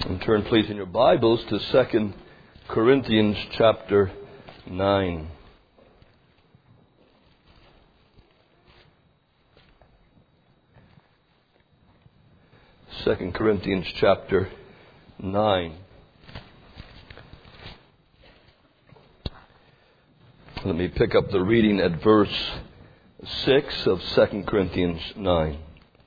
And turn, please, in your Bibles to 2 Corinthians chapter 9. Second Corinthians chapter 9. Let me pick up the reading at verse 6 of 2 Corinthians 9.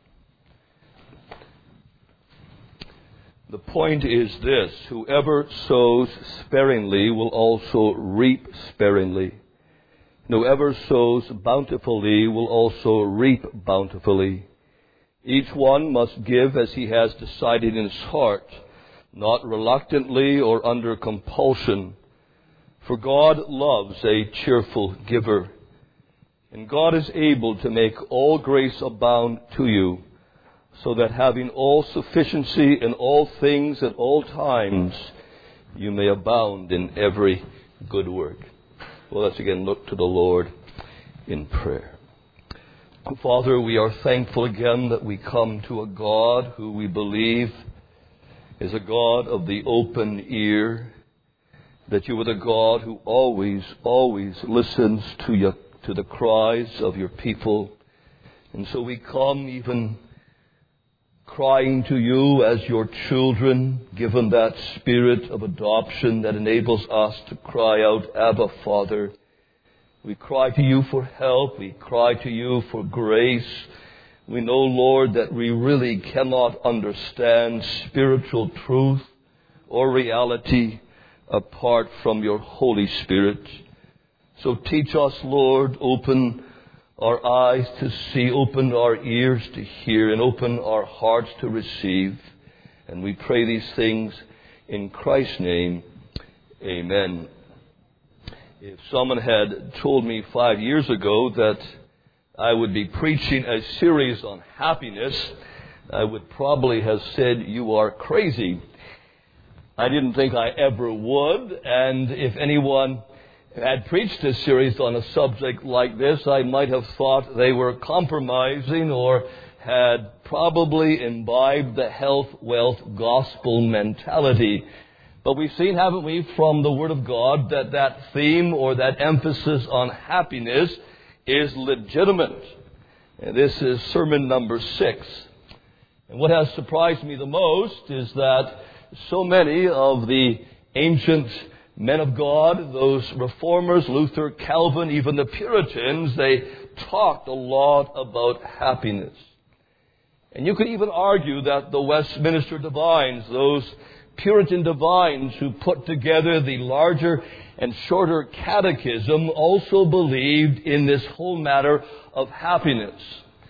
The point is this: whoever sows sparingly will also reap sparingly. And whoever sows bountifully will also reap bountifully. Each one must give as he has decided in his heart, not reluctantly or under compulsion. For God loves a cheerful giver. And God is able to make all grace abound to you, so that having all sufficiency in all things at all times, you may abound in every good work. Well, let's again look to the Lord in prayer. Father, we are thankful again that we come to a God who we believe is a God of the open ear, that you are the God who always listens to the cries of your people. And so we come even crying to you as your children, given that spirit of adoption that enables us to cry out, Abba, Father. We cry to you for help. We cry to you for grace. We know, Lord, that we really cannot understand spiritual truth or reality apart from your Holy Spirit. So teach us, Lord, open our eyes to see, open our ears to hear, and open our hearts to receive. And we pray these things in Christ's name. Amen. If someone had told me 5 years ago that I would be preaching a series on happiness, I would probably have said, you are crazy. I didn't think I ever would, and if anyone had preached a series on a subject like this, I might have thought they were compromising or had probably imbibed the health, wealth, gospel mentality. But we've seen, haven't we, from the Word of God, that theme or that emphasis on happiness is legitimate. And this is sermon number 6. And what has surprised me the most is that so many of the ancient men of God, those reformers, Luther, Calvin, even the Puritans, they talked a lot about happiness. And you could even argue that the Westminster divines, those Puritan divines who put together the larger and shorter catechism, also believed in this whole matter of happiness.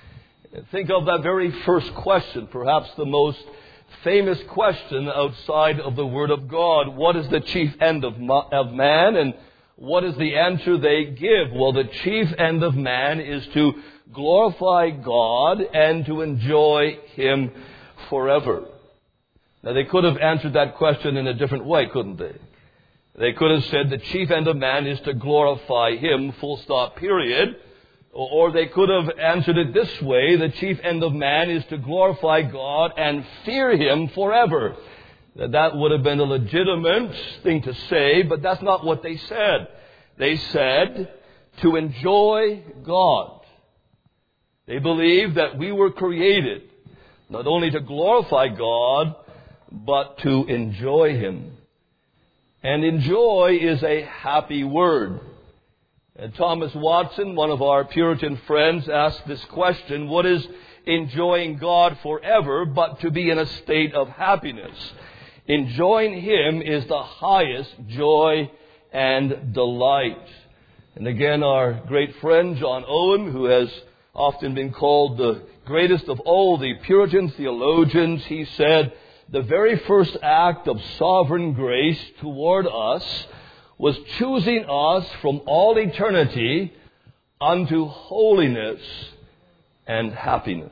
Think of that very first question, perhaps the most famous question outside of the Word of God. What is the chief end of man? And what is the answer they give? Well, the chief end of man is to glorify God and to enjoy Him forever. Now, they could have answered that question in a different way, couldn't they? They could have said the chief end of man is to glorify Him, full stop, period. Or they could have answered it this way: the chief end of man is to glorify God and fear Him forever. That would have been a legitimate thing to say, but that's not what they said. They said to enjoy God. They believed that we were created not only to glorify God, but to enjoy Him. And enjoy is a happy word. And Thomas Watson, one of our Puritan friends, asked this question: what is enjoying God forever but to be in a state of happiness? Enjoying Him is the highest joy and delight. And again, our great friend John Owen, who has often been called the greatest of all the Puritan theologians, he said, the very first act of sovereign grace toward us was choosing us from all eternity unto holiness and happiness.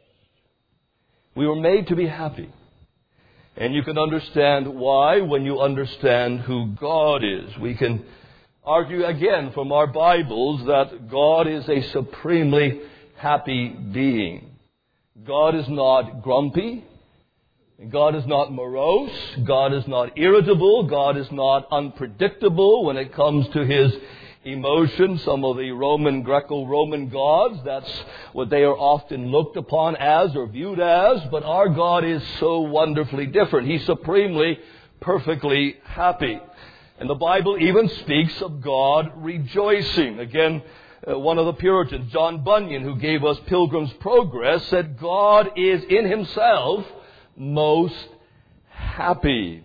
We were made to be happy. And you can understand why when you understand who God is. We can argue again from our Bibles that God is a supremely happy being. God is not grumpy. God is not morose. God is not irritable. God is not unpredictable when it comes to His emotions. Some of the Greco-Roman gods, that's what they are often looked upon as or viewed as. But our God is so wonderfully different. He's supremely, perfectly happy. And the Bible even speaks of God rejoicing. Again, one of the Puritans, John Bunyan, who gave us Pilgrim's Progress, said God is in Himself most happy.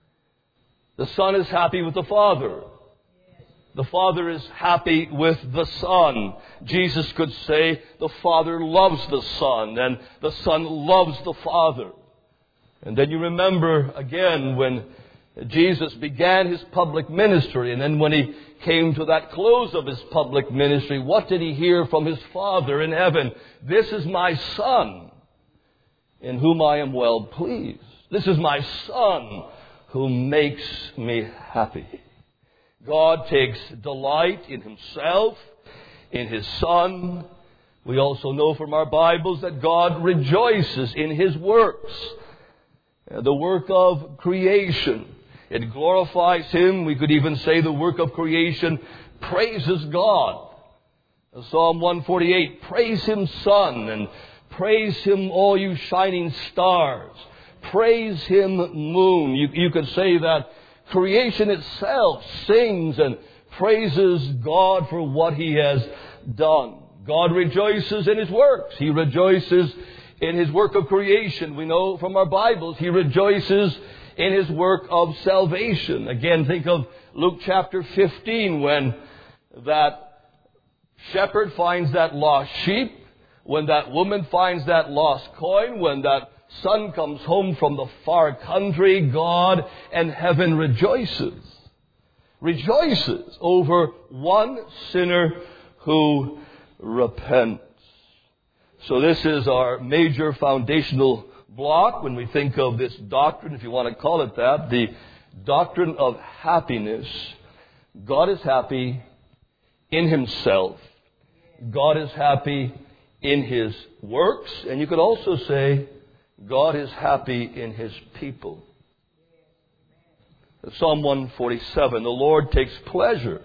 The Son is happy with the Father. The Father is happy with the Son. Jesus could say the Father loves the Son and the Son loves the Father. And then you remember again when Jesus began His public ministry, and then when He came to that close of His public ministry, what did He hear from His Father in heaven? This is my Son, in whom I am well pleased. This is my Son, who makes me happy. God takes delight in Himself, in His Son. We also know from our Bibles that God rejoices in His works. The work of creation, it glorifies Him. We could even say the work of creation praises God. Psalm 148, praise Him, sun, and praise Him, all you shining stars. Praise Him, moon. You could say that creation itself sings and praises God for what He has done. God rejoices in His works. He rejoices in His work of creation. We know from our Bibles He rejoices in His work of salvation. Again, think of Luke chapter 15 when that shepherd finds that lost sheep, when that woman finds that lost coin, when that son comes home from the far country. God and heaven rejoices over one sinner who repents. So this is our major foundational block when we think of this doctrine, if you want to call it that, the doctrine of happiness. God is happy in Himself. God is happy in His works. And you could also say God is happy in His people. Psalm 147, the Lord takes pleasure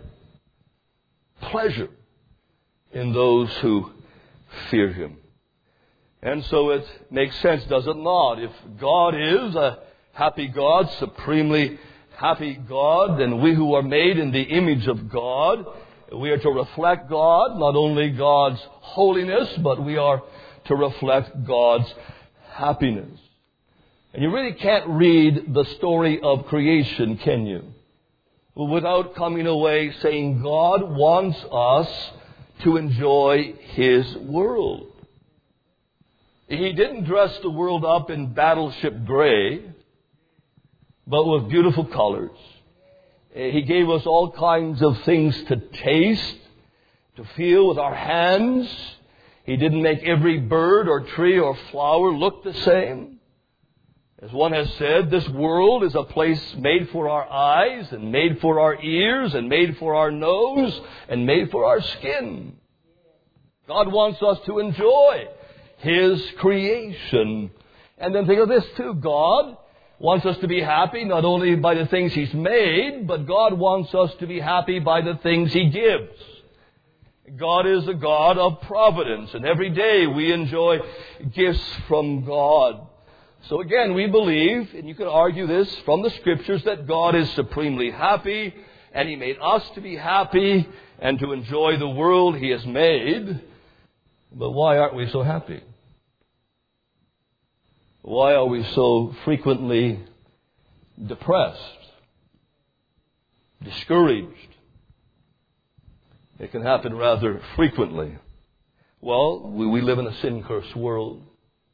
in those who fear Him. And so it makes sense, does it not? If God is a happy God, supremely happy God, then we who are made in the image of God, we are to reflect God, not only God's holiness, but we are to reflect God's happiness. And you really can't read the story of creation, can you? Without coming away saying God wants us to enjoy His world. He didn't dress the world up in battleship gray, but with beautiful colors. He gave us all kinds of things to taste, to feel with our hands. He didn't make every bird or tree or flower look the same. As one has said, this world is a place made for our eyes and made for our ears and made for our nose and made for our skin. God wants us to enjoy His creation. And then think of this too. God wants us to be happy not only by the things He's made, but God wants us to be happy by the things He gives. God is a God of providence, and every day we enjoy gifts from God. So again, we believe, and you can argue this from the Scriptures, that God is supremely happy, and He made us to be happy and to enjoy the world He has made. But why aren't we so happy? Why are we so frequently depressed, discouraged? It can happen rather frequently. Well, we live in a sin-cursed world.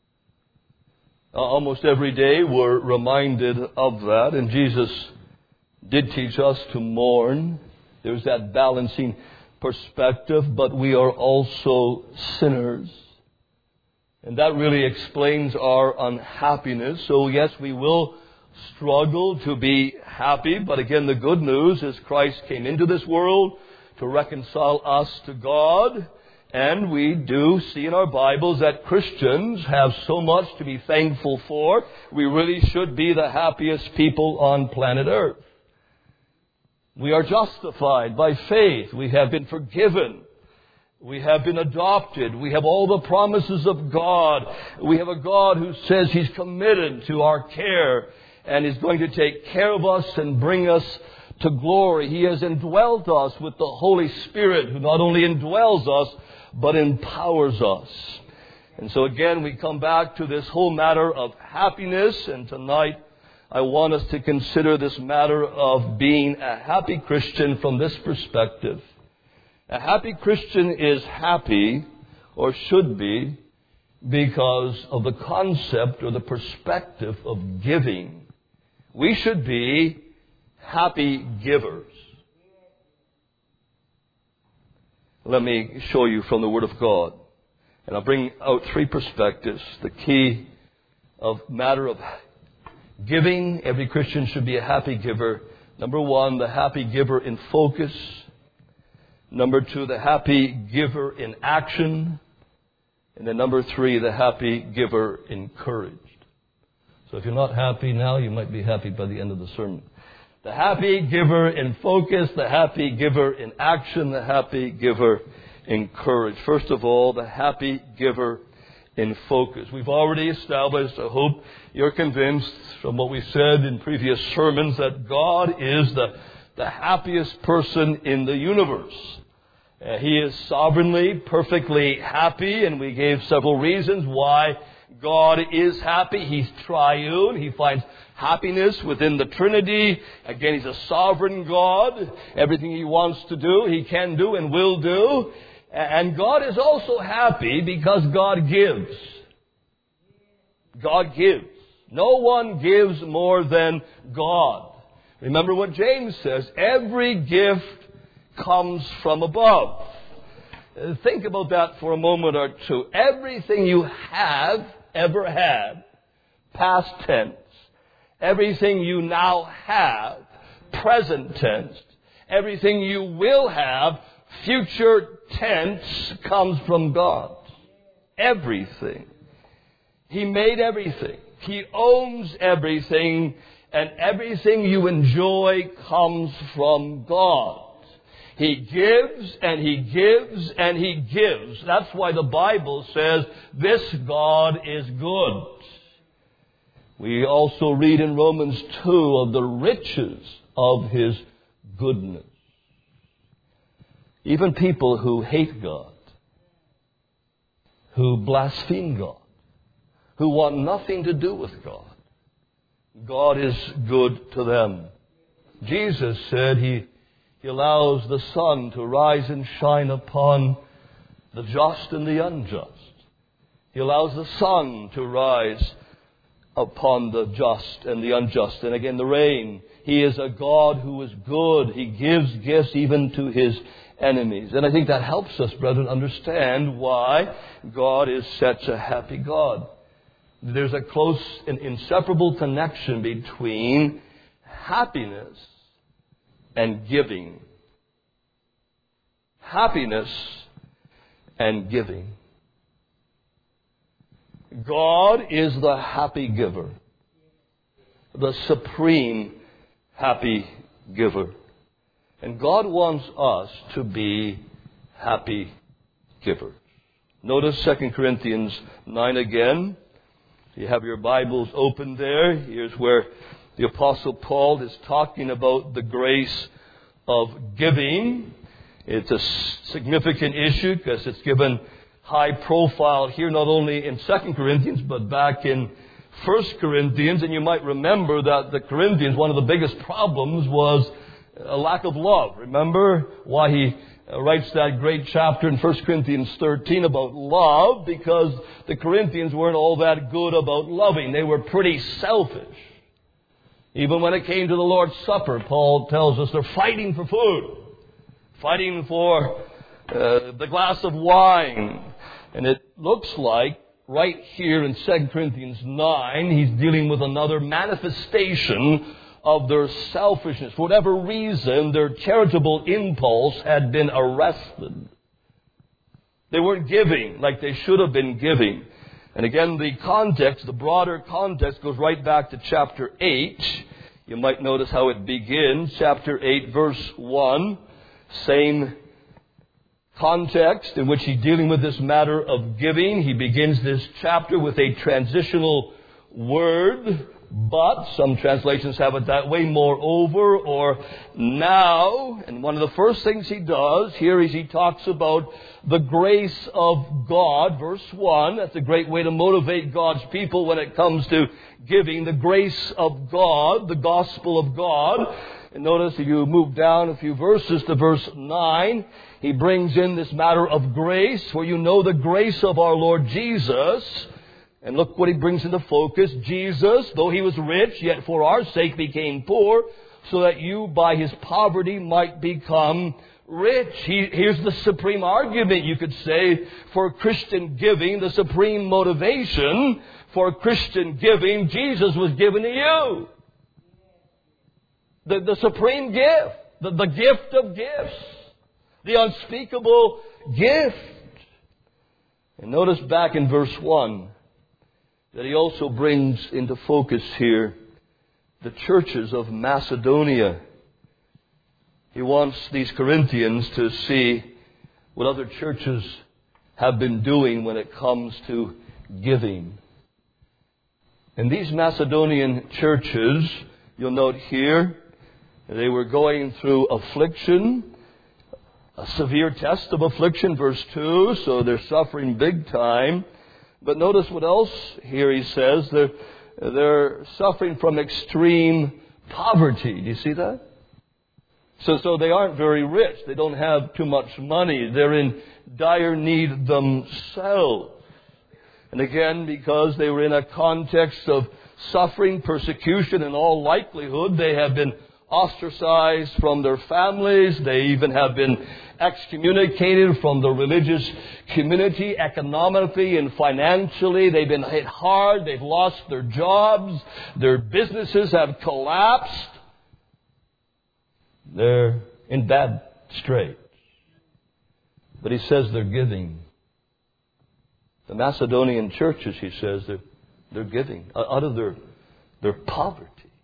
Almost every day we're reminded of that, and Jesus did teach us to mourn. There's that balancing perspective, but we are also sinners. And that really explains our unhappiness. So yes, we will struggle to be happy, but again, the good news is Christ came into this world to reconcile us to God, And we do see in our Bibles that Christians have so much to be thankful for. We really should be the happiest people on planet Earth. We are justified by faith. We have been forgiven. We have been adopted. We have all the promises of God. We have a God who says He's committed to our care and is going to take care of us and bring us to glory. He has indwelt us with the Holy Spirit, who not only indwells us, but empowers us. And so again, we come back to this whole matter of happiness, and tonight I want us to consider this matter of being a happy Christian from this perspective. A happy Christian is happy, or should be, because of the concept or the perspective of giving. We should be happy givers. Let me show you from the Word of God. And I'll bring out three perspectives. The key of matter of giving. Every Christian should be a happy giver. Number one, the happy giver in focus. Number two, the happy giver in action. And then number three, the happy giver encouraged. So if you're not happy now, you might be happy by the end of the sermon. The happy giver in focus, the happy giver in action, the happy giver encouraged. First of all, the happy giver in focus. We've already established, I hope you're convinced from what we said in previous sermons, that God is the happiest person in the universe. He is sovereignly, perfectly happy, and we gave several reasons why God is happy. He's triune. He finds happiness within the Trinity. Again, He's a sovereign God. Everything He wants to do, He can do and will do. And God is also happy because God gives. God gives. No one gives more than God. Remember what James says, every gift comes from above. Think about that for a moment or two. Everything you have ever had, past tense. Everything you now have, present tense. Everything you will have, future tense, comes from God. Everything. He made everything. He owns everything. And everything you enjoy comes from God. He gives and He gives and He gives. That's why the Bible says this God is good. We also read in Romans 2 of the riches of His goodness. Even people who hate God, who blaspheme God, who want nothing to do with God, God is good to them. Jesus said He allows the sun to rise and shine upon the just and the unjust. He allows the sun to rise upon the just and the unjust. And again, the rain. He is a God who is good. He gives gifts even to His enemies. And I think that helps us, brethren, understand why God is such a happy God. There's a close and inseparable connection between happiness and giving. Happiness and giving. God is the happy giver, the supreme happy giver. And God wants us to be happy givers. Notice 2 Corinthians 9 again. You have your Bibles open there. Here's where the Apostle Paul is talking about the grace of giving. It's a significant issue because it's given high profile here, not only in 2 Corinthians, but back in 1 Corinthians. And you might remember that the Corinthians, one of the biggest problems was a lack of love. Remember why he writes that great chapter in 1 Corinthians 13 about love? Because the Corinthians weren't all that good about loving. They were pretty selfish. Even when it came to the Lord's Supper, Paul tells us they're fighting for food, fighting for the glass of wine. And it looks like right here in 2 Corinthians 9, he's dealing with another manifestation of their selfishness. For whatever reason, their charitable impulse had been arrested. They weren't giving like they should have been giving. And again, the context, the broader context, goes right back to chapter 8. You might notice how it begins. Chapter 8, verse 1. Same context in which he's dealing with this matter of giving. He begins this chapter with a transitional word, but. Some translations have it that way, moreover or now. And one of the first things he does here is he talks about the grace of God. Verse 1, that's a great way to motivate God's people when it comes to giving. The grace of God, the gospel of God. And notice if you move down a few verses to verse 9, he brings in this matter of grace, where you know the grace of our Lord Jesus. And look what he brings into focus. Jesus, though he was rich, yet for our sake became poor, so that you by his poverty might become rich. Here's the supreme argument, you could say, for Christian giving, the supreme motivation for Christian giving. Jesus was given to you. The supreme gift, the gift of gifts, the unspeakable gift. And notice back in verse 1 that he also brings into focus here the churches of Macedonia. He wants these Corinthians to see what other churches have been doing when it comes to giving. And these Macedonian churches, you'll note here, they were going through affliction, a severe test of affliction, verse 2, so they're suffering big time. But notice what else here he says. They're suffering from extreme poverty. Do you see that? So they aren't very rich. They don't have too much money. They're in dire need themselves. And again, because they were in a context of suffering, persecution, in all likelihood, they have been ostracized from their families. They even have been excommunicated from the religious community, economically and financially. They've been hit hard. They've lost their jobs. Their businesses have collapsed. They're in bad straits. But he says they're giving. The Macedonian churches, he says, they're giving out of their poverty.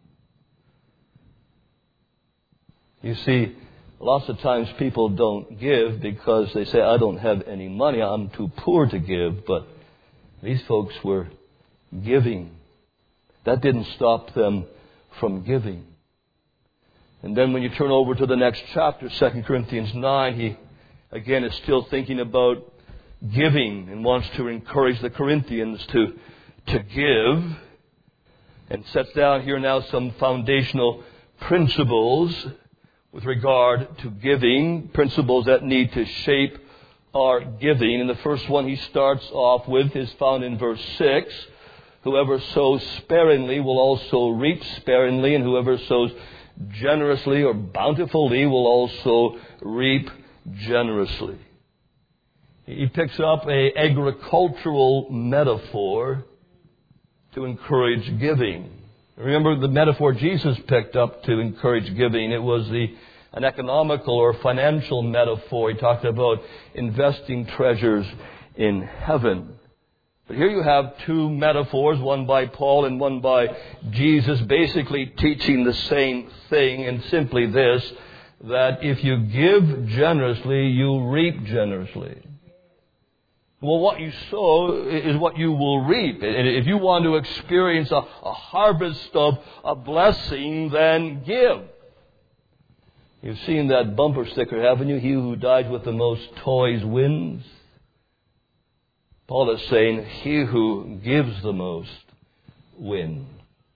You see, lots of times people don't give because they say, I don't have any money, I'm too poor to give. But these folks were giving. That didn't stop them from giving. And then when you turn over to the next chapter, 2 Corinthians 9, he again is still thinking about giving and wants to encourage the Corinthians to give, and sets down here now some foundational principles with regard to giving, principles that need to shape our giving. And the first one he starts off with is found in verse 6. Whoever sows sparingly will also reap sparingly, and whoever sows generously or bountifully will also reap generously. He picks up an agricultural metaphor to encourage giving. Remember the metaphor Jesus picked up to encourage giving. It was an economical or financial metaphor. He talked about investing treasures in heaven. But here you have two metaphors, one by Paul and one by Jesus, basically teaching the same thing, and simply this, that if you give generously, you reap generously. Well, what you sow is what you will reap. And if you want to experience a harvest of a blessing, then give. You've seen that bumper sticker, haven't you? He who dies with the most toys wins. Paul is saying, he who gives the most wins.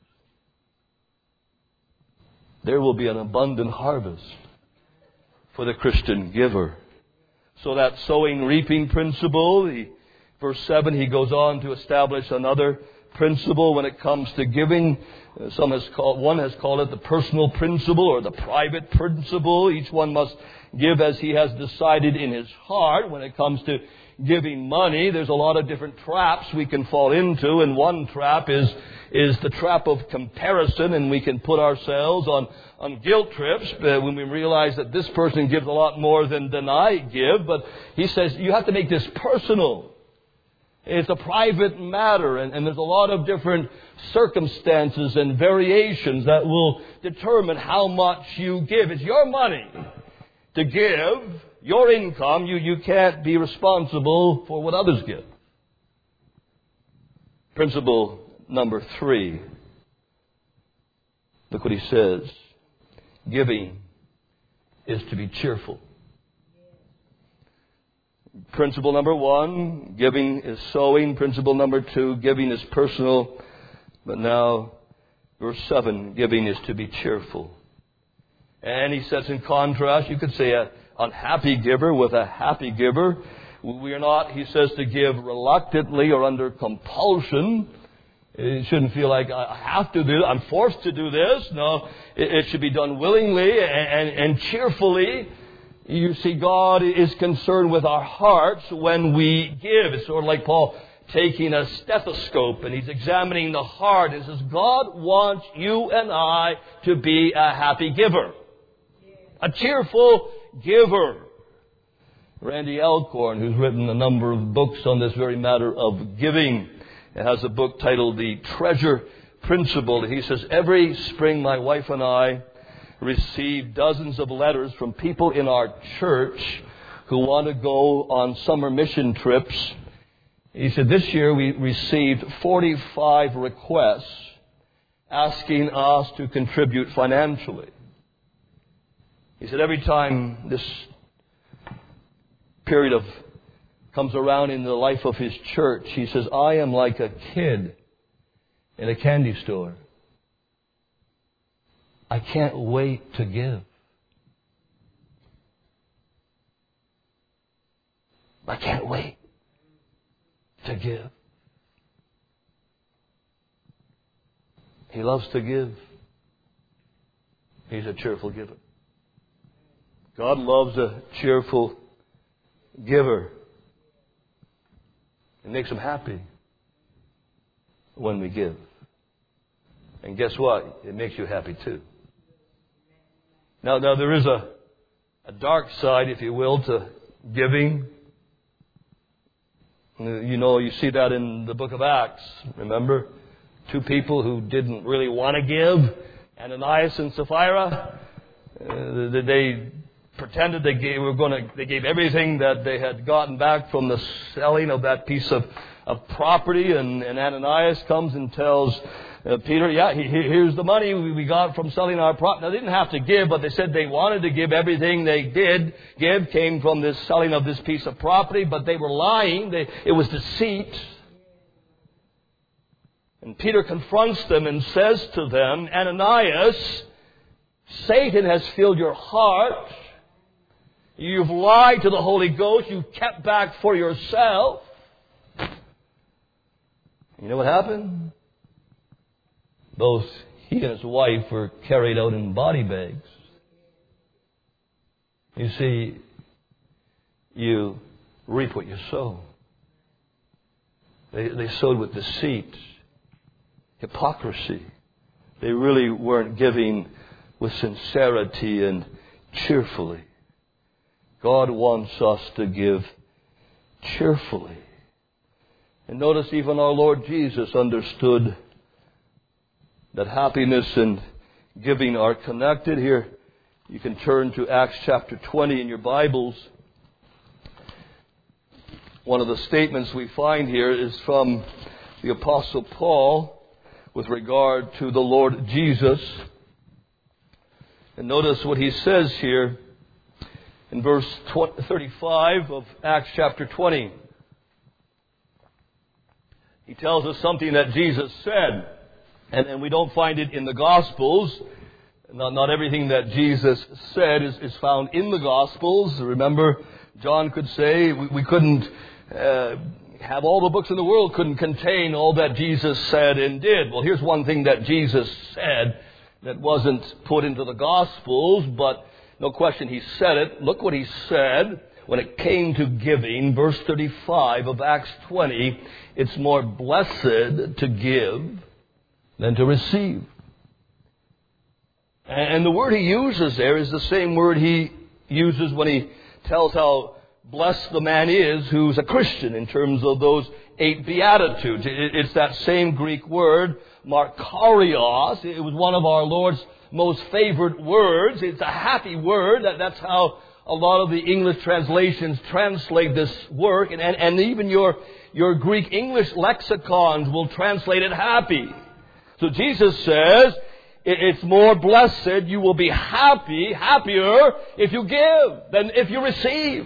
There will be an abundant harvest for the Christian giver. So that sowing, reaping principle, verse 7, he goes on to establish another principle when it comes to giving. One has called it the personal principle or the private principle. Each one must give as he has decided in his heart. When it comes to giving money, there's a lot of different traps we can fall into, and one trap is the trap of comparison, and we can put ourselves on guilt trips when we realize that this person gives a lot more than I give. But he says you have to make this personal. It's a private matter, and there's a lot of different circumstances and variations that will determine how much you give. It's your money to give, your income. You can't be responsible for what others give. Principle number 3. Look what he says. Giving is to be cheerful. Principle number 1, giving is sowing. Principle number 2, giving is personal. But now, verse 7, giving is to be cheerful. And he sets in contrast, you could say, an unhappy giver with a happy giver. We are not, he says, to give reluctantly or under compulsion. It shouldn't feel like I have to do it. I'm forced to do this. No, it should be done willingly and cheerfully. You see, God is concerned with our hearts when we give. It's sort of like Paul taking a stethoscope and he's examining the heart. He says, God wants you and I to be a happy giver. A cheerful giver. Randy Alcorn, who's written a number of books on this very matter of giving, has a book titled The Treasure Principle. He says, every spring my wife and I receive dozens of letters from people in our church who want to go on summer mission trips. He said, this year we received 45 requests asking us to contribute financially. He said, every time this period comes around in the life of his church, he says, I am like a kid in a candy store. I can't wait to give. I can't wait to give. He loves to give. He's a cheerful giver. God loves a cheerful giver. It makes him happy when we give. And guess what? It makes you happy too. Now there is a dark side, if you will, to giving. You see that in the book of Acts. Remember? 2 people who didn't really want to give, Ananias and Sapphira. They pretended they gave everything that they had gotten back from the selling of that piece of property. And Ananias comes and tells Peter, here's the money we got from selling our property. Now, they didn't have to give, but they said they wanted to give. Everything they did give came from this selling of this piece of property, but they were lying. It was deceit. And Peter confronts them and says to them, Ananias, Satan has filled your heart. You've lied to the Holy Ghost. You've kept back for yourself. You know what happened? Both he and his wife were carried out in body bags. You see, you reap what you sow. They sowed with deceit, hypocrisy. They really weren't giving with sincerity and cheerfully. God wants us to give cheerfully. And notice even our Lord Jesus understood that happiness and giving are connected. Here, you can turn to Acts chapter 20 in your Bibles. One of the statements we find here is from the Apostle Paul with regard to the Lord Jesus. And notice what he says here in verse 35 of Acts chapter 20. He tells us something that Jesus said. And we don't find it in the Gospels. Not everything that Jesus said is found in the Gospels. Remember, John could say we couldn't have all the books in the world couldn't contain all that Jesus said and did. Well, here's one thing that Jesus said that wasn't put into the Gospels, but no question he said it. Look what he said when it came to giving. Verse 35 of Acts 20, it's more blessed to give than to receive. And the word he uses there is the same word he uses when he tells how blessed the man is who's a Christian in terms of those 8 Beatitudes. It's that same Greek word, Makarios. It was one of our Lord's most favorite words. It's a happy word. That's how a lot of the English translations translate this word. And even your Greek English lexicons will translate it happy. So Jesus says, it's more blessed, you will be happier if you give than if you receive.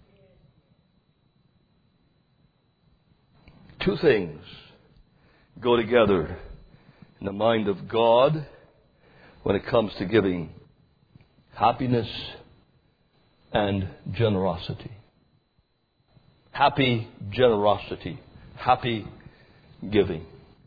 Two things go together in the mind of God when it comes to giving: happiness and generosity. Happy generosity. Happy giving.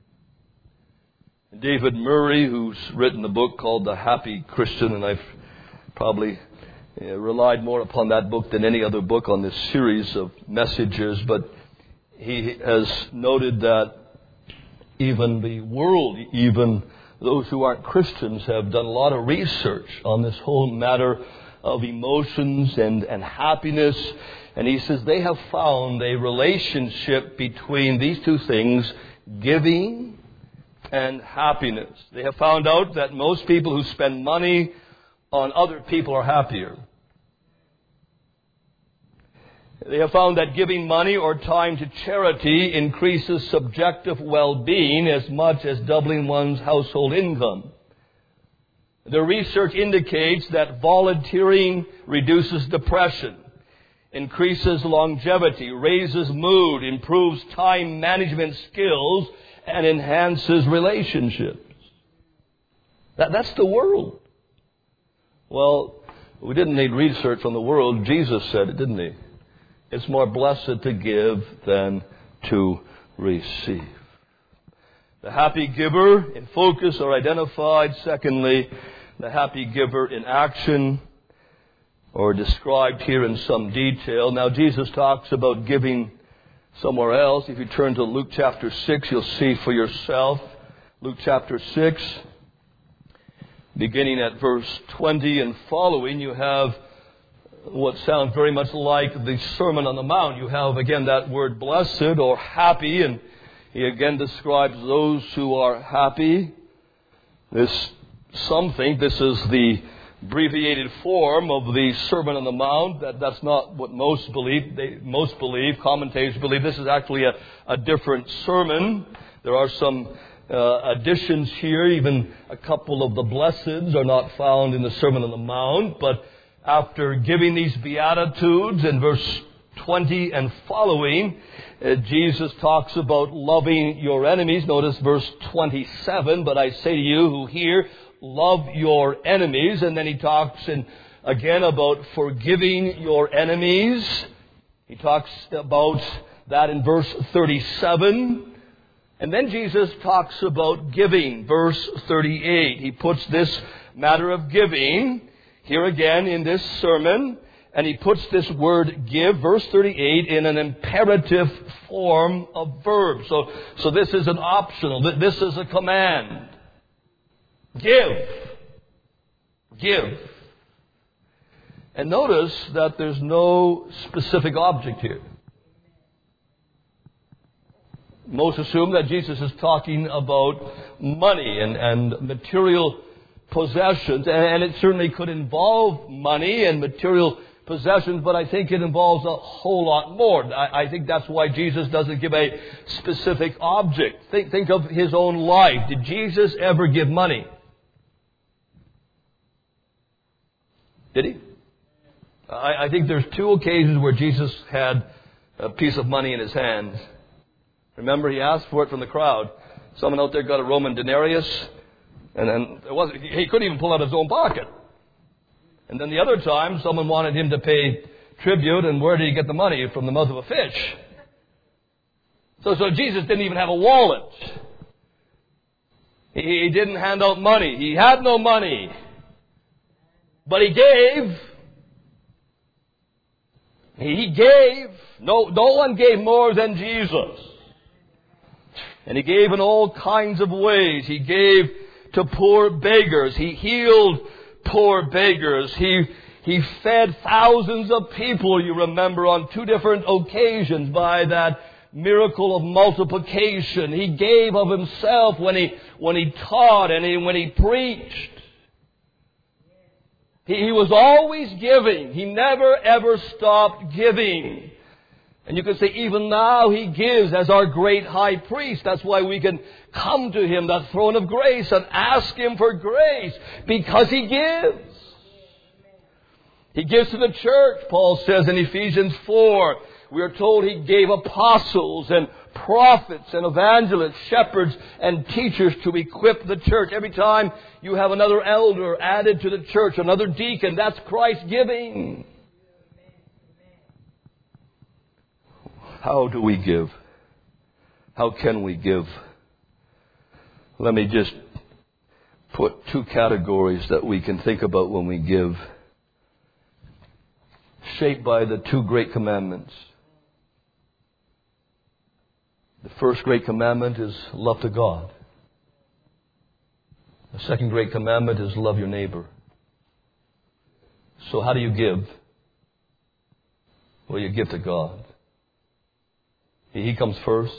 David Murray, who's written a book called The Happy Christian, and I've probably relied more upon that book than any other book on this series of messages, but he has noted that even the world, even those who aren't Christians, have done a lot of research on this whole matter of emotions and happiness. And he says they have found a relationship between these two things, giving and happiness. They have found out that most people who spend money on other people are happier. They have found that giving money or time to charity increases subjective well-being as much as doubling one's household income. Their research indicates that volunteering reduces depression, increases longevity, raises mood, improves time management skills, and enhances relationships. That's the world. Well, we didn't need research on the world. Jesus said it, didn't he? It's more blessed to give than to receive. The happy giver in focus are identified. Secondly, the happy giver in action, or described here in some detail. Now, Jesus talks about giving somewhere else. If you turn to Luke chapter 6, you'll see for yourself. Luke chapter 6, beginning at verse 20 and following, you have what sounds very much like the Sermon on the Mount. You have, again, that word blessed or happy, and he again describes those who are happy. Some think this is the abbreviated form of the Sermon on the Mount. That's not what most believe. Commentators believe this is actually a different sermon. There are some additions here. Even a couple of the blesseds are not found in the Sermon on the Mount. But after giving these Beatitudes in verse 20 and following, Jesus talks about loving your enemies. Notice verse 27, but I say to you who hear, love your enemies. And then he talks again about forgiving your enemies. He talks about that in verse 37. And then Jesus talks about giving, verse 38. He puts this matter of giving here again in this sermon, and he puts this word give, verse 38, in an imperative form of verb. So this isn't optional. This is a command. Give. Give. And notice that there's no specific object here. Most assume that Jesus is talking about money and material possessions, and it certainly could involve money and material possessions, but I think it involves a whole lot more. I think that's why Jesus doesn't give a specific object. Think of his own life. Did Jesus ever give money? Did he? I think there's two occasions where Jesus had a piece of money in his hands. Remember, he asked for it from the crowd. Someone out there got a Roman denarius, and then he couldn't even pull out his own pocket. And then the other time, someone wanted him to pay tribute, and where did he get the money? From the mouth of a fish. So Jesus didn't even have a wallet. He didn't hand out money. He had no money. But He gave. He gave. No one gave more than Jesus. And He gave in all kinds of ways. He gave to poor beggars. He healed poor beggars. He fed thousands of people, you remember, on 2 different occasions by that miracle of multiplication. He gave of Himself when He taught and when He preached. He was always giving. He never ever stopped giving. And you can say even now He gives as our great high priest. That's why we can come to Him, that throne of grace, and ask Him for grace, because He gives. He gives to the church, Paul says in Ephesians 4. We are told He gave apostles and prophets and evangelists, shepherds and teachers to equip the church. Every time you have another elder added to the church, another deacon, that's Christ giving. How do we give? How can we give? Let me just put 2 categories that we can think about when we give, shaped by the 2 great commandments. The first great commandment is love to God. The second great commandment is love your neighbor. So how do you give? Well, you give to God. He comes first.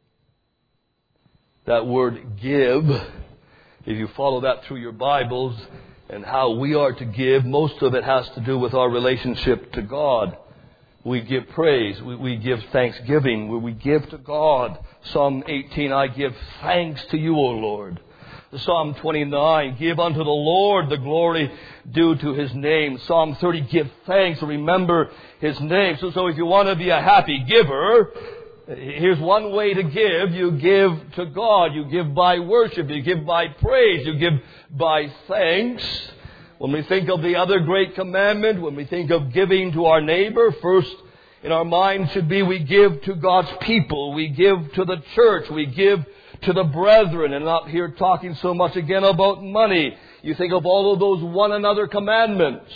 That word give, if you follow that through your Bibles and how we are to give, most of it has to do with our relationship to God. We give praise. We give thanksgiving. We give to God. Psalm 18, I give thanks to you, O Lord. Psalm 29, give unto the Lord the glory due to His name. Psalm 30, give thanks, remember His name. So if you want to be a happy giver, here's one way to give. You give to God. You give by worship. You give by praise. You give by thanks. When we think of the other great commandment, when we think of giving to our neighbor, first in our mind should be we give to God's people. We give to the church. We give to the brethren. And not here talking so much again about money. You think of all of those one another commandments.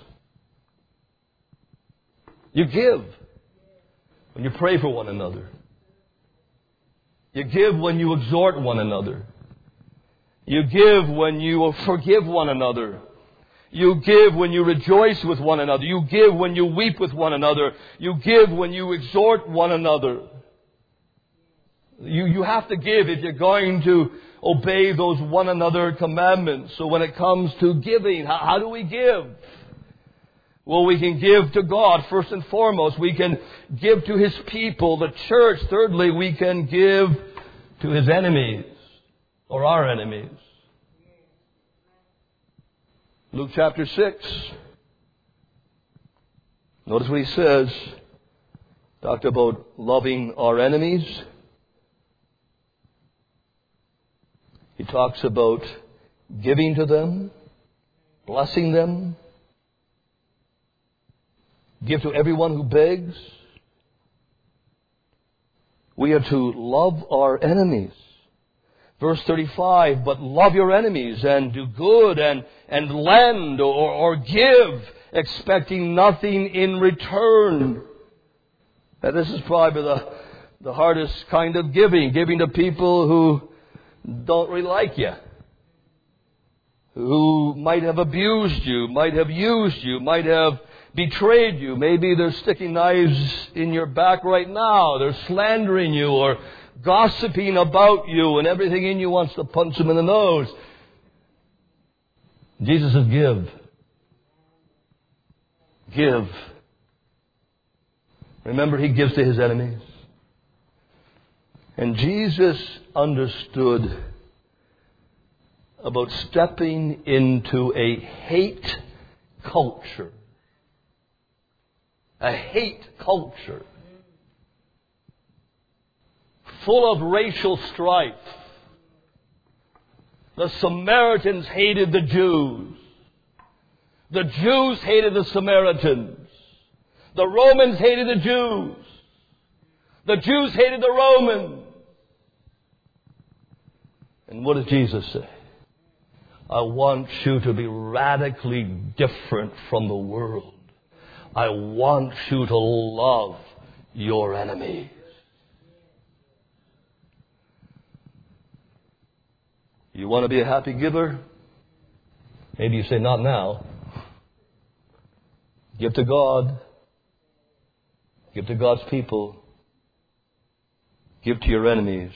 You give when you pray for one another. You give when you exhort one another. You give when you forgive one another. You give when you rejoice with one another. You give when you weep with one another. You give when you exhort one another. You have to give if you're going to obey those one another commandments. So when it comes to giving, how do we give? Well, we can give to God first and foremost. We can give to His people, the church. Thirdly, we can give to His enemies or our enemies. Luke chapter 6. Notice what He says. Talked about loving our enemies. He talks about giving to them, blessing them. Give to everyone who begs. We are to love our enemies. Verse 35, but love your enemies and do good and lend or give, expecting nothing in return. And this is probably the hardest kind of giving to people who don't really like you, who might have abused you, might have used you, might have betrayed you. Maybe they're sticking knives in your back right now. They're slandering you or gossiping about you, and everything in you wants to punch them in the nose. Jesus says, give. Give. Remember, He gives to His enemies. And Jesus understood about stepping into a hate culture. A hate culture. Full of racial strife. The Samaritans hated the Jews. The Jews hated the Samaritans. The Romans hated the Jews. The Jews hated the Romans. And what did Jesus say? I want you to be radically different from the world. I want you to love your enemies. You want to be a happy giver? Maybe you say, not now. Give to God. Give to God's people. Give to your enemies.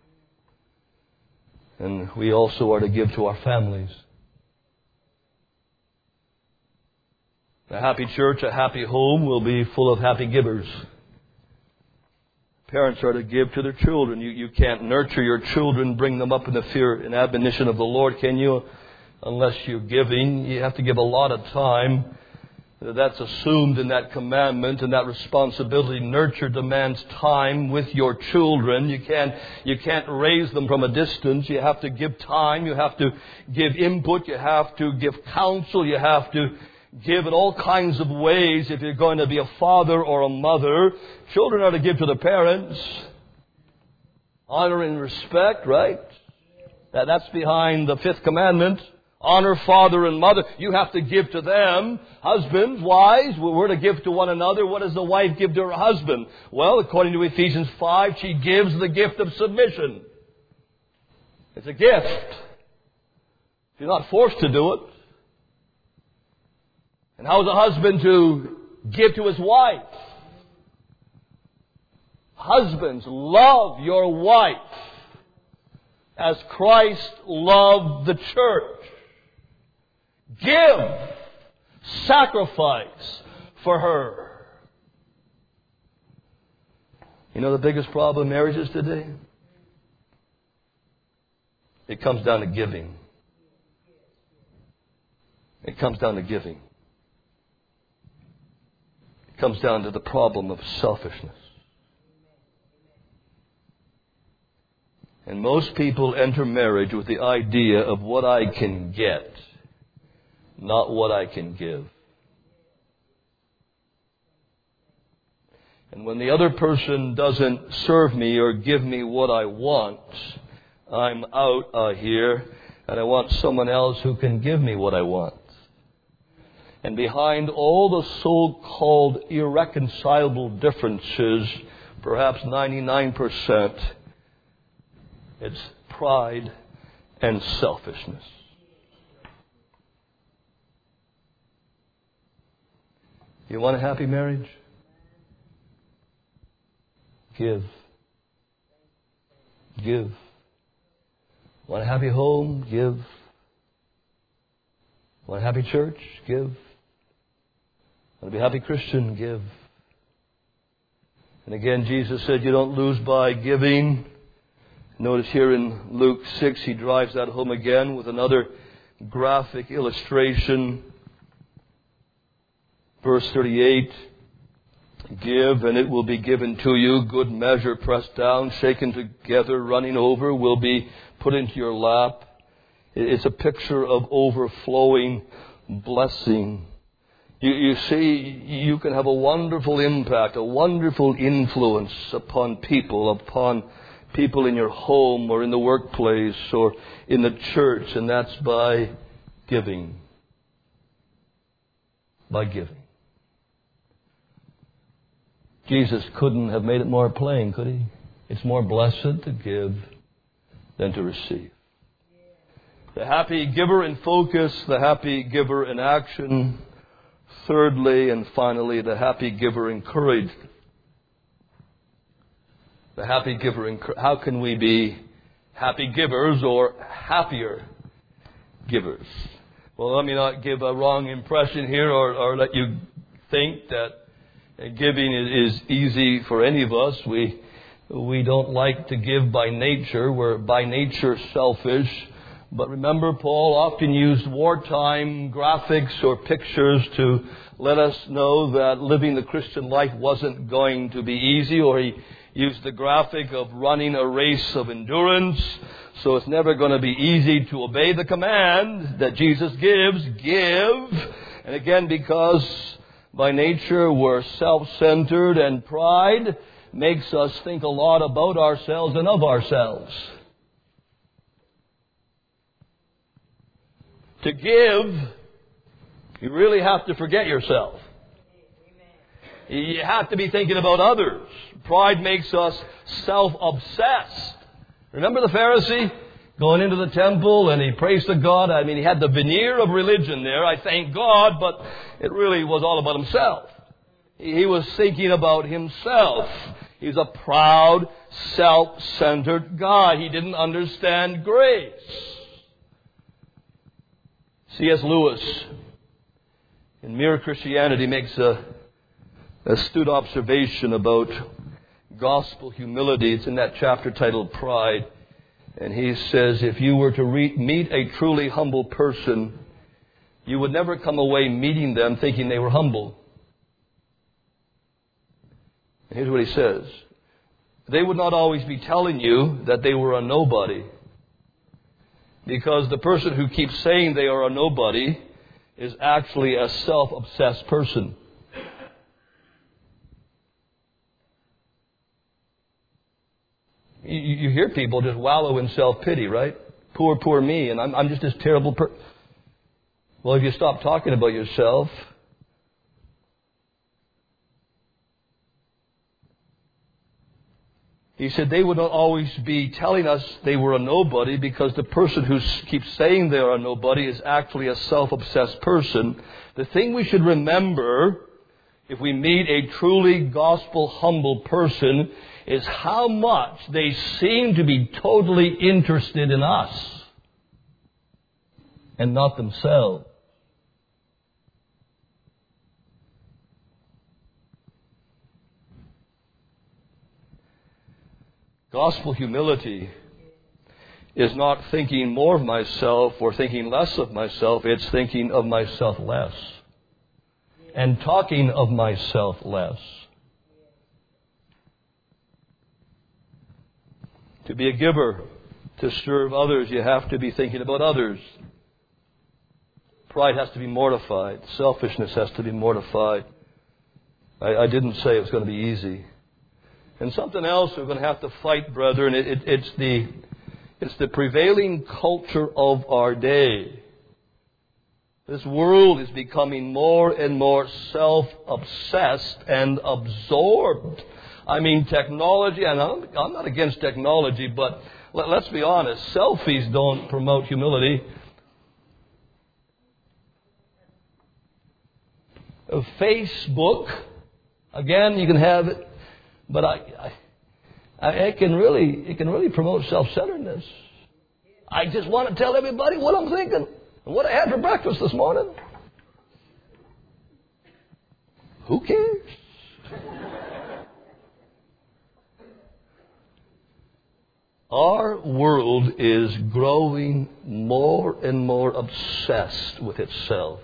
And we also are to give to our families. A happy church, a happy home will be full of happy givers. Parents are to give to their children. You can't nurture your children, bring them up in the fear and admonition of the Lord, can you? Unless you're giving. You have to give a lot of time. That's assumed in that commandment and that responsibility. Nurture demands time with your children. You can't raise them from a distance. You have to give time. You have to give input. You have to give counsel. You have to give in all kinds of ways if you're going to be a father or a mother. Children are to give to their parents. Honor and respect, right? That's behind the fifth commandment. Honor father and mother. You have to give to them. Husbands, wives, we're to give to one another. What does the wife give to her husband? Well, according to Ephesians 5, she gives the gift of submission. It's a gift. She's not forced to do it. And how is a husband to give to his wife? Husbands, love your wife as Christ loved the church. Give, sacrifice for her. You know the biggest problem in marriages today? It comes down to giving. It comes down to giving. It comes down to the problem of selfishness. And most people enter marriage with the idea of what I can get, not what I can give. And when the other person doesn't serve me or give me what I want, I'm out here and I want someone else who can give me what I want. And behind all the so-called irreconcilable differences, perhaps 99%, it's pride and selfishness. You want a happy marriage? Give. Give. Want a happy home? Give. Want a happy church? Give. Want to be a happy Christian? Give. And again, Jesus said you don't lose by giving. Notice here in Luke 6, he drives that home again with another graphic illustration. Verse 38, give and it will be given to you. Good measure, pressed down, shaken together, running over, will be put into your lap. It's a picture of overflowing blessing. You see, you can have a wonderful impact, a wonderful influence upon people in your home or in the workplace or in the church, and that's by giving. By giving. Jesus couldn't have made it more plain, could he? It's more blessed to give than to receive. The happy giver in focus, the happy giver in action. Thirdly and finally, the happy giver encouraged. The happy giver, how can we be happy givers or happier givers? Well, let me not give a wrong impression here or let you think that giving is easy for any of us. We don't like to give by nature. We're by nature selfish. But remember, Paul often used wartime graphics or pictures to let us know that living the Christian life wasn't going to be easy, or he used the graphic of running a race of endurance. So it's never going to be easy to obey the command that Jesus gives, give. And again, because by nature we're self-centered and pride, makes us think a lot about ourselves and of ourselves. To give, you really have to forget yourself. You have to be thinking about others. Pride makes us self-obsessed. Remember the Pharisee going into the temple and he prays to God? I mean, he had the veneer of religion there. I thank God, but it really was all about himself. He was thinking about himself. He's a proud, self-centered guy. He didn't understand grace. C.S. Lewis, in Mere Christianity, makes a astute observation about gospel humility. It's in that chapter titled Pride. And he says, if you were to meet a truly humble person, you would never come away meeting them thinking they were humble. And here's what he says. They would not always be telling you that they were a nobody. Because the person who keeps saying they are a nobody is actually a self-obsessed person. You hear people just wallow in self-pity, right? Poor, poor me, and I'm just this terrible person. Well, if you stop talking about yourself, he said they would not always be telling us they were a nobody, because the person who keeps saying they are a nobody is actually a self-obsessed person. The thing we should remember if we meet a truly gospel humble person is how much they seem to be totally interested in us and not themselves. Gospel humility is not thinking more of myself or thinking less of myself. It's thinking of myself less and talking of myself less. To be a giver, to serve others, you have to be thinking about others. Pride has to be mortified. Selfishness has to be mortified. I didn't say it was going to be easy. And something else we're going to have to fight, brethren, it's the prevailing culture of our day. This world is becoming more and more self-obsessed and absorbed. I mean, technology, and I'm not against technology, but let's be honest, selfies don't promote humility. Facebook, again, you can have it, but it can really promote self-centeredness. I just want to tell everybody what I'm thinking and what I had for breakfast this morning. Who cares? Our world is growing more and more obsessed with itself.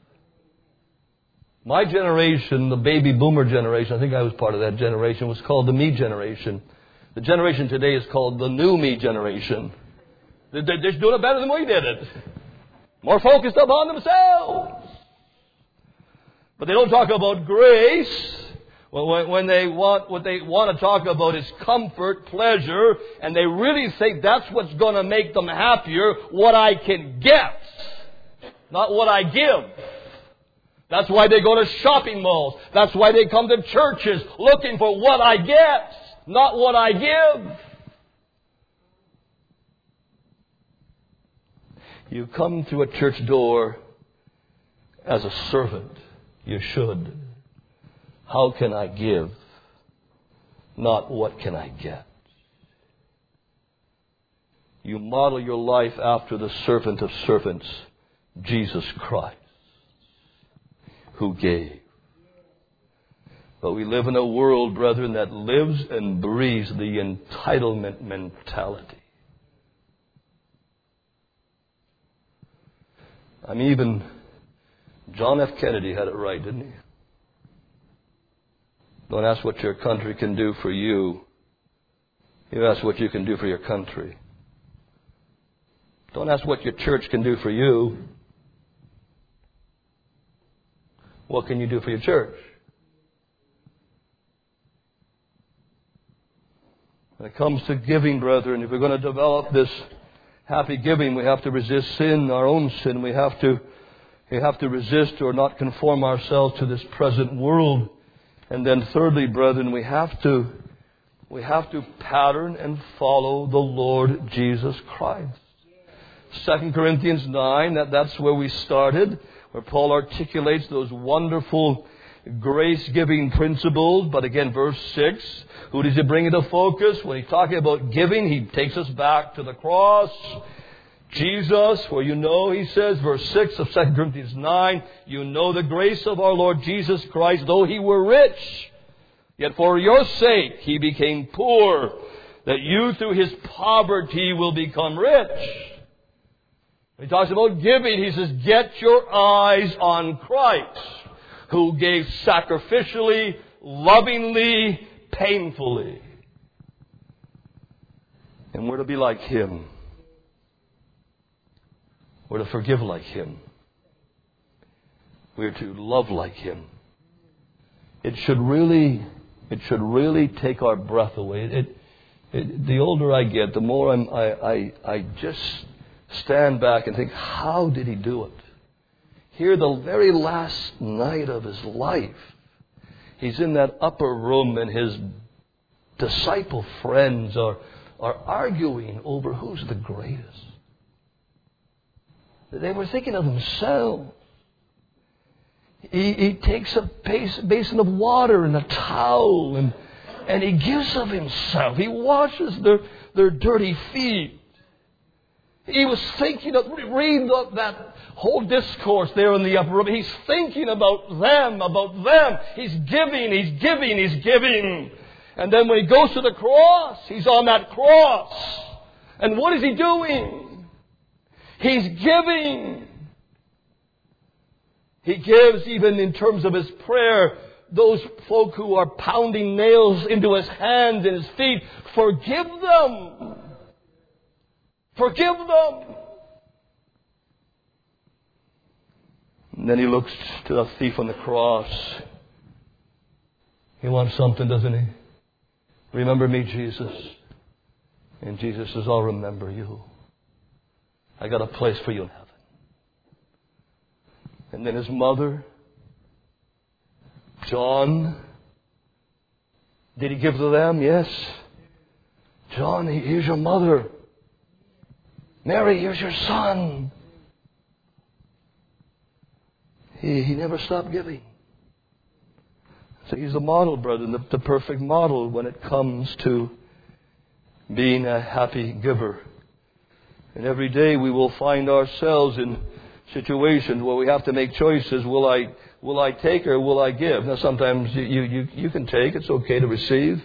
My generation, the baby boomer generation, I think I was part of that generation, was called the me generation. The generation today is called the new me generation. They're just doing it better than we did it. More focused upon themselves. But they don't talk about grace. When they want, what they want to talk about is comfort, pleasure, and they really think that's what's going to make them happier, what I can get, not what I give. That's why they go to shopping malls. That's why they come to churches looking for what I get, not what I give. You come through a church door as a servant. You should. How can I give? Not what can I get? You model your life after the servant of servants, Jesus Christ, who gave. But we live in a world, brethren, that lives and breathes the entitlement mentality. I mean, even John F. Kennedy had it right, didn't he? Don't ask what your country can do for you. You ask what you can do for your country. Don't ask what your church can do for you. What can you do for your church? When it comes to giving, brethren, if we're going to develop this happy giving, we have to resist sin, our own sin. We have to resist or not conform ourselves to this present world. And then thirdly, brethren, we have to pattern and follow the Lord Jesus Christ. 2 Corinthians 9, that's where we started, where Paul articulates those wonderful grace-giving principles. But again, verse 6, who does he bring into focus? When he's talking about giving, he takes us back to the cross. Jesus, for you know, he says, verse 6 of 2 Corinthians 9, you know the grace of our Lord Jesus Christ, though he were rich, yet for your sake he became poor, that you through his poverty will become rich. When he talks about giving, he says, get your eyes on Christ, who gave sacrificially, lovingly, painfully. And we're to be like him. We're to forgive like him. We're to love like him. It should really take our breath away. The older I get, the more I just stand back and think, how did he do it? Here, the very last night of his life, he's in that upper room and his disciple friends are arguing over who's the greatest. They were thinking of themselves. He takes a basin of water and a towel and he gives of himself. He washes their dirty feet. He was thinking of, read that whole discourse there in the upper room. He's thinking about them. He's giving. And then when he goes to the cross, he's on that cross. And what is he doing? He's giving. He gives even in terms of his prayer. Those folk who are pounding nails into his hands and his feet, forgive them. Forgive them. And then he looks to the thief on the cross. He wants something, doesn't he? Remember me, Jesus. And Jesus says, I'll remember you. I got a place for you in heaven. And then his mother, John, did he give to them? Yes. John, here's your mother. Mary, here's your son. He never stopped giving. So he's a model, brother, the perfect model when it comes to being a happy giver. And every day we will find ourselves in situations where we have to make choices. Will I take or will I give? Now sometimes you can take. It's okay to receive.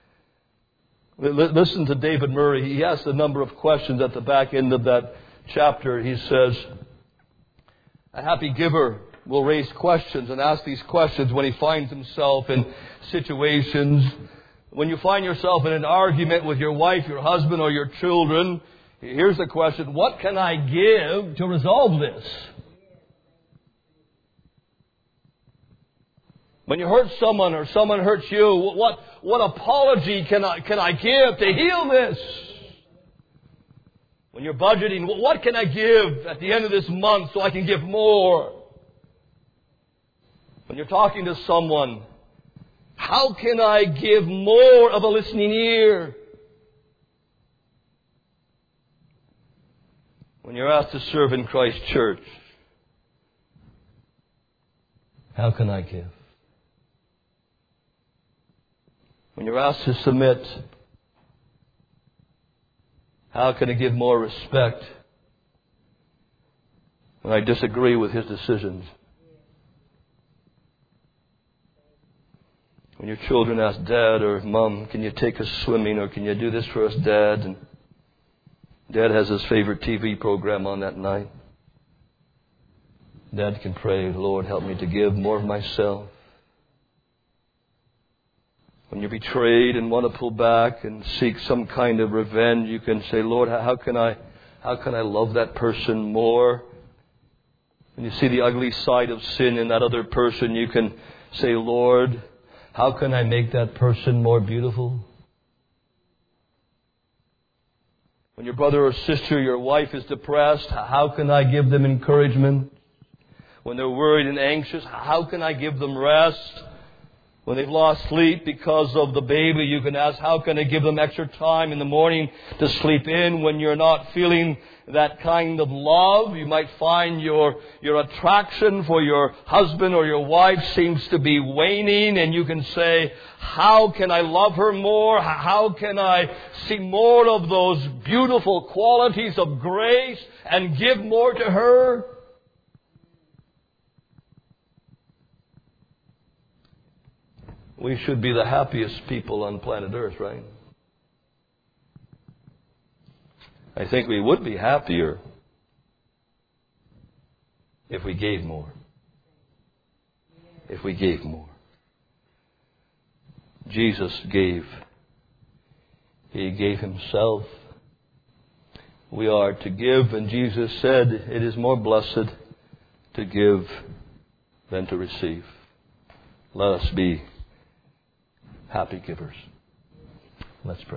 Listen to David Murray. He asked a number of questions at the back end of that chapter. He says, a happy giver will raise questions and ask these questions when he finds himself in situations. When you find yourself in an argument with your wife, your husband, or your children, here's the question, what can I give to resolve this? When you hurt someone or someone hurts you, what apology can I give to heal this? When you're budgeting, what can I give at the end of this month so I can give more? When you're talking to someone, how can I give more of a listening ear? When you're asked to serve in Christ's church, how can I give? When you're asked to submit, how can I give more respect when I disagree with his decisions? When your children ask Dad or Mom, can you take us swimming or can you do this for us, Dad? And Dad has his favorite TV program on that night. Dad can pray, Lord, help me to give more of myself. When you're betrayed and want to pull back and seek some kind of revenge, you can say, Lord, how can I love that person more? When you see the ugly side of sin in that other person, you can say, Lord, how can I make that person more beautiful? When your brother or sister, your wife is depressed, how can I give them encouragement? When they're worried and anxious, how can I give them rest? When they've lost sleep because of the baby, you can ask, how can I give them extra time in the morning to sleep in? When you're not feeling that kind of love, you might find your attraction for your husband or your wife seems to be waning, and you can say, how can I love her more? How can I see more of those beautiful qualities of grace and give more to her? We should be the happiest people on planet Earth, right? I think we would be happier if we gave more. If we gave more. Jesus gave. He gave Himself. We are to give, and Jesus said, it is more blessed to give than to receive. Let us be happy givers. Let's pray.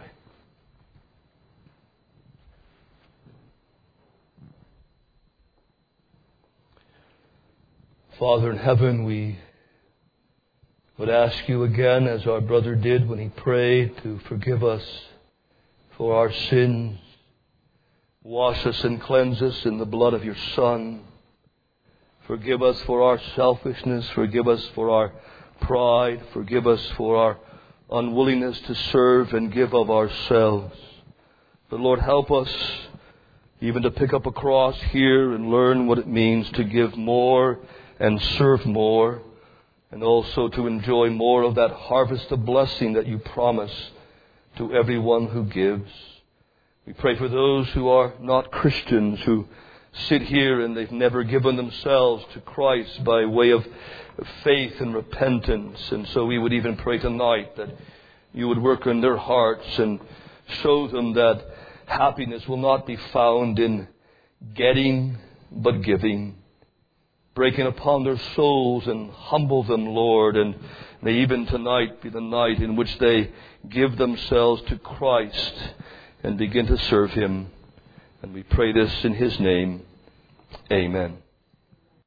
Father in heaven, we would ask you again, as our brother did when he prayed, to forgive us for our sins. Wash us and cleanse us in the blood of your Son. Forgive us for our selfishness. Forgive us for our pride. Forgive us for our unwillingness to serve and give of ourselves. But Lord, help us even to pick up a cross here and learn what it means to give more and serve more, and also to enjoy more of that harvest of blessing that you promise to everyone who gives. We pray for those who are not Christians, who sit here and they've never given themselves to Christ by way of faith and repentance. And so we would even pray tonight that you would work in their hearts and show them that happiness will not be found in getting, but giving. Breaking upon their souls and humble them, Lord. And may even tonight be the night in which they give themselves to Christ and begin to serve Him. And we pray this in His name. Amen.